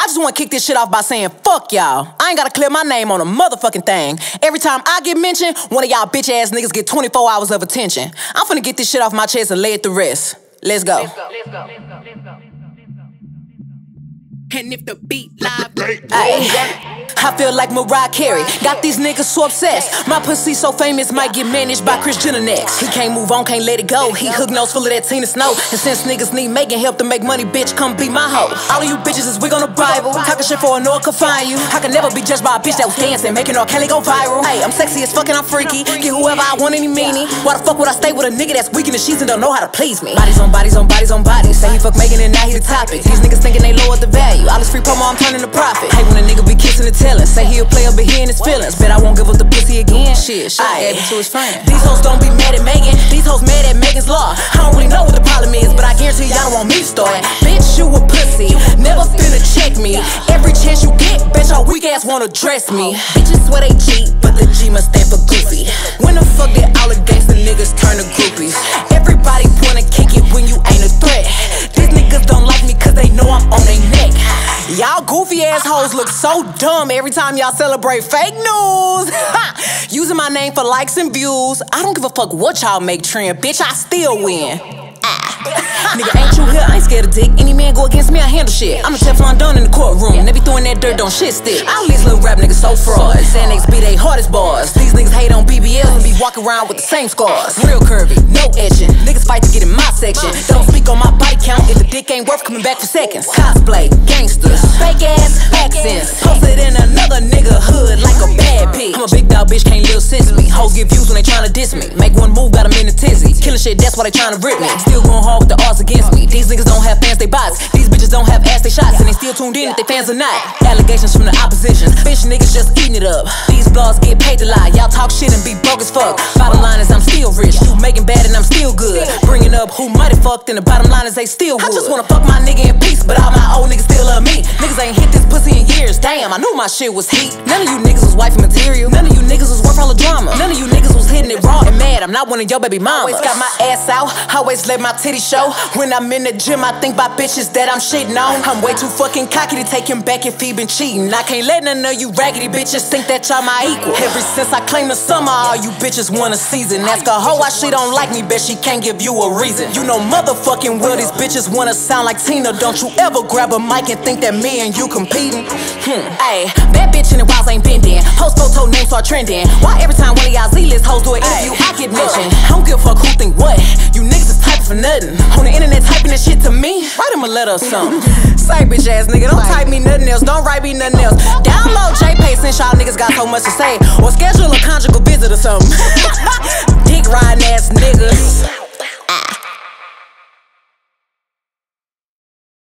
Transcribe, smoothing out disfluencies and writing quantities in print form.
I just wanna kick this shit off by saying fuck y'all. I ain't gotta clear my name on a motherfucking thing. Every time I get mentioned, one of y'all bitch ass niggas get 24 hours of attention. I'm finna get this shit off my chest and lay it to rest. Let's go. And if the beat live, I feel like Mariah Carey. Got these niggas so obsessed. My pussy so famous, might get managed by Kris Jenner next. He can't move on, can't let it go. He hook nose full of that Tina Snow. And since niggas need making help to make money, bitch, come be my hoe. All of you bitches is wig on the Bible. Talking shit for a no one can find you. I can never be judged by a bitch that was dancing, making R. Kelly go viral. Hey, I'm sexy as fuck and I'm freaky. Get whoever I want, any meanie. Why the fuck would I stay with a nigga that's weak in the sheets and don't know how to please me? Bodies on bodies on bodies on bodies. Say he fuck Megan and now he the topic. These niggas thinking they lowered the value. All this free promo, I'm turning to profit. Hey, when a nigga be kissing and telling, say he a player but he in his feelings. Bet I won't give up the pussy again. Shit, gave it to his friend. These hoes don't be mad at Megan. These hoes mad at Megan's law. I don't really know what the problem is, but I guarantee y'all don't want me to start. Bitch, you a pussy. Never finna check me. Every chance you get, bet your weak ass wanna dress me. Bitches swear they cheat, but the G must stand for goofy. When the fuck did all the gangsta niggas turn to groupies? Everybody wanna kick it when you ain't a threat. These niggas don't like me cause they know I'm on their neck. Y'all goofy assholes look so dumb every time y'all celebrate fake news. Using my name for likes and views. I don't give a fuck what y'all make trend, bitch, I still win. Nigga, ain't you here? I ain't scared of dick. Any man go against me, I handle shit. I'm a Teflon Don in the courtroom. They be throwing that dirt, don't shit stick. All these little rap niggas so fraud. Saying niggas be they hardest bars. These niggas hate on BBL and be walking around with the same scars. Real curvy, no etching. Niggas fight to get in my section. Don't speak on my body count if the dick ain't worth coming back for seconds. Cosplay, gangsters, fake ass accents. Posted in another nigga hood like a bad bitch. I'm a big dog bitch, can't live since me. Hoes get views when they tryna diss me. Make one move, got them in the tizzy. Killing shit, that's why they tryna rip me. Still going hard with the odds against me. These niggas don't have fans, they bots. These bitches don't have ass, they shots. And they still tuned in if they fans or not. Allegations from the opposition. Bitch niggas just eating it up. These blogs get paid to lie. Y'all talk shit and be broke as fuck. Bottom line is I'm still rich. You making bad and I'm still good. Bringing up who might have fucked and the bottom line is they still would. I just wanna fuck my nigga in peace, but all my old niggas still love me. Niggas ain't hit this pussy in years. Damn, I knew my shit was heat. None of you niggas was wifey material. None of you niggas was worth all the drama. None of you niggas was hitting it raw and mad. I'm not one of your baby mamas. Always got my ass out. Always let my titty show. When I'm in the gym, I think about bitches that I'm shitting on. I'm way too fucking cocky to take him back if he been cheating. I can't let none of you raggedy bitches think that y'all my equal. Ever since I claimed the summer, all you bitches want a season. Ask a hoe why she don't like me, bet she can't give you a reason. You know motherfucking well these bitches wanna sound like Tina. Don't you ever grab a mic and think that me and you competing. Ayy, bad bitch in the walls ain't bending. Post photo names start trending. Why every time one of y'all Z-list hoes do an interview, I get mentioned? I don't give a fuck who think what. You niggas is typing for nothing. On the internet typing that shit to me. Write him a letter or something. Say bitch ass nigga, don't type me nothing else. Don't write me nothing else. Download JPay since y'all niggas got so much to say. Or schedule a conjugal visit or something. Dick riding ass nigga.